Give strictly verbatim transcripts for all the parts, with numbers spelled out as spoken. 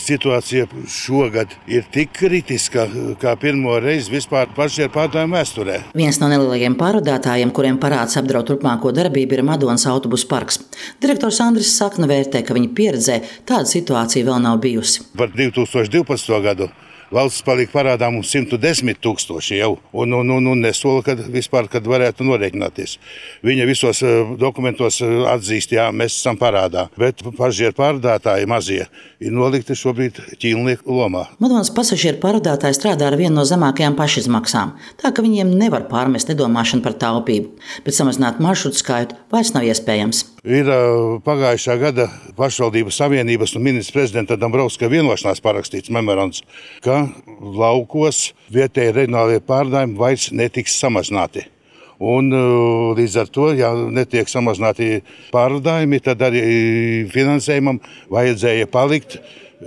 situācija šogad ir tik kritiska, kā pirmo reizi vispār pašiem pārdājumu vēsturē. Viens no nelielajiem pārvadātājiem, kuriem parāds apdraud turpmāko darbību, ir Madonas autobusu parks. Direktors Andris Sakna vērtē, ka viņa pieredzē tāda situācija vēl nav bijusi. Par divi tūkstoši divpadsmito gadu valsts palika parādā mums simt desmit tūkstoši jau, un, un, un, un nesola, kad vispār, kad varētu norēķināties. Viņa visos dokumentos atzīst, jā, mēs esam parādā, bet pasažieru pārvadātāji mazie ir nolikti šobrīd ķīlnieku lomā. Madonas pasažieru pārvadātāji strādā ar vienu no zemākajām pašizmaksām, tā ka viņiem nevar pārmest nedomāšanu par taupību, bet samazināt maršrutu skaitu vairs nav iespējams. Ir pagājušā gada pašvaldības savienības un ministra prezidenta Dombrovska vienošanās parakstīts memorands, ka laukos vietēji reģionālie pārvadājumi vairs netiks samazināti. Un līdz ar to, ja netiek samazināti pārvadājumi, tad arī finansējumam vajadzēja palikt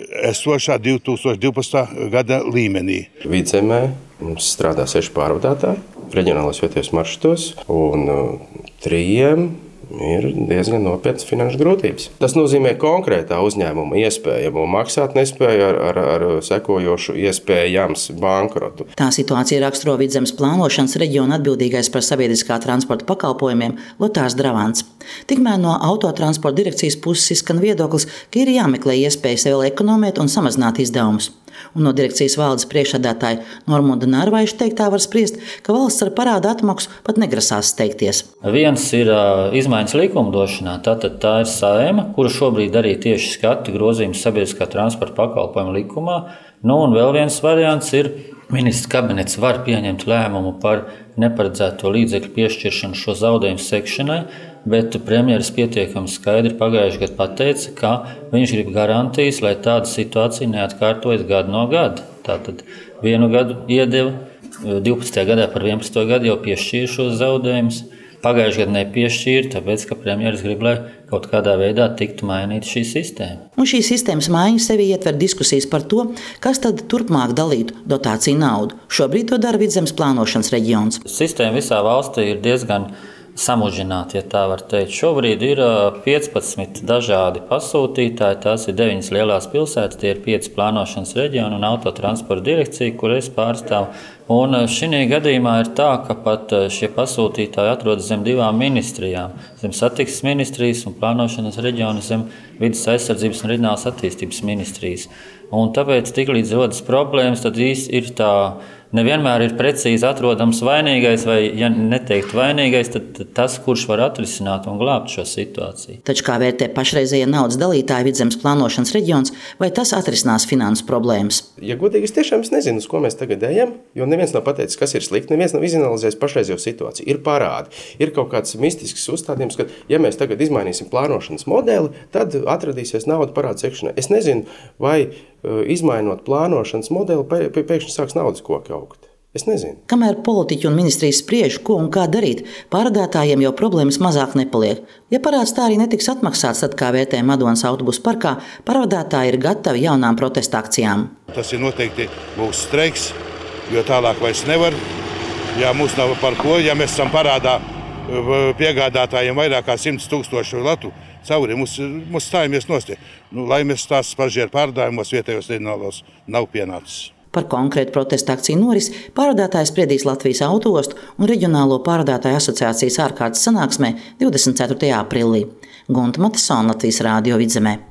esošā divi tūkstoši divpadsmitā gada līmenī. Vidzemē mums strādā seši pārvadātāji reģionālajos vietējos maršrutos, un trījiem ir diezgan nopietnas finanšu grūtības. Tas nozīmē konkrētā uzņēmuma iespējamu maksāt nespēju ar, ar, ar sekojošu iespējams bankrotu. Tā situācija raksturo Vidzemes plānošanas reģiona atbildīgais par sabiedriskā transporta pakalpojumiem Lotārs Dravants. Tikmēr no autotransporta direkcijas puses izskan viedoklis, ka ir jāmeklē iespējas vēl ekonomēt un samazināt izdevumus. Un no direkcijas valdes priekšsēdētāja Normunda Narvaiša teiktā var spriest, ka valsts ar parāda atmaksu pat negrasās steigties. Viens ir uh, izmaiņas likumdošanā, tātad tā ir Saeima, kura šobrīd arī tieši skata grozījumus sabiedriskā transporta pakalpojuma likumā. Nu, un vēl viens variants ir, ministrs kabinets var pieņemt lēmumu par neparedzēto līdzekļu piešķiršanu šo zaudējumu sekšanai, bet premjeras pietiekami skaidri pagājušajā gadā pateica, ka viņš grib garantijas, lai tāda situācija neatkārtojas gadu no gada. Tātad vienu gadu iedeva, divpadsmitajā gadā par vienpadsmito gadu jau piešķīra šos zaudējumus. Pagājušajā gadā nepiešķīra, tāpēc, ka premjeras grib, lai kaut kādā veidā tiktu mainīta šī sistēma. Un šī sistēmas maiņa sevi ietver diskusijas par to, kas tad turpmāk dalītu dotāciju naudu. Šobrīd to dara Vidzemes plānošanas reģions. Sistēma visā valstī ir diezgan samužināti, ja tā var teikt. Šobrīd ir piecpadsmit dažādi pasūtītāji, tās ir deviņas lielās pilsētas, tie ir pieci plānošanas reģioni un autotransporta direkcija, kur es pārstāvu. Un šī gadījumā ir tā, ka pat šie pasūtītāji atrodas zem divām ministrijām, zem satiksmes ministrijas un plānošanas reģiona, zem vides aizsardzības un reģionālās attīstības ministrijas. Un tāpēc tiklīdz rodas problēmas, tad īsti ir tā, nevienmēr ir precīzi atrodams vainīgais, vai, ja neteikt vainīgais, tad tas, kurš var atrisināt un glābt šo situāciju. Taču kā vērtē pašreizējie naudas dalītāji Vidzemes plānošanas reģions, vai tas atrisinās finanses problēmas? Ja godīgi, es tiešām nezinu, uz ko mēs tagad ejam, jo neviens nav pateicis, kas ir slikti, neviens nav izanalizējis pašreizējo situāciju. Ir parādi, ir kaut kāds mistisks uzstādījums, ka, ja mēs tagad izmainīsim plānošanas modeli, tad atradīsies nauda parādu sekšanai. Es nezinu, vai izmainot plānošanas modeli, pēkšņi sāks naudas koki augt. Es nezinu. Kamēr politiķi un ministrijas spriež, ko un kā darīt, pārvadātājiem jau problēmas mazāk nepaliek. Ja parāds tā arī netiks atmaksāts, tad, kā vērtē Madonas autobusu parkā, pārvadātāji ir gatavi jaunām protesta akcijām. Tas ir noteikti mūsu streiks, jo tālāk vairs nevar. Ja mums nav par ko, ja mēs esam parādā piegādātājiem vairāk kā simts tūkstošu latu, cauri mums, mums stājamies nost. Nu, lai mēs tās pasažieru pārvadājumos vietējos reģionālos nav pienācis. Par konkrētu protesta akciju norisi pārvadātājs spriedīs Latvijas autoostu un Reģionālo pārvadātāju asociācijas ārkārtas sanāksmē divdesmit ceturtajā aprīlī. Gunta Matesona, Latvijas Rādio Vidzemē.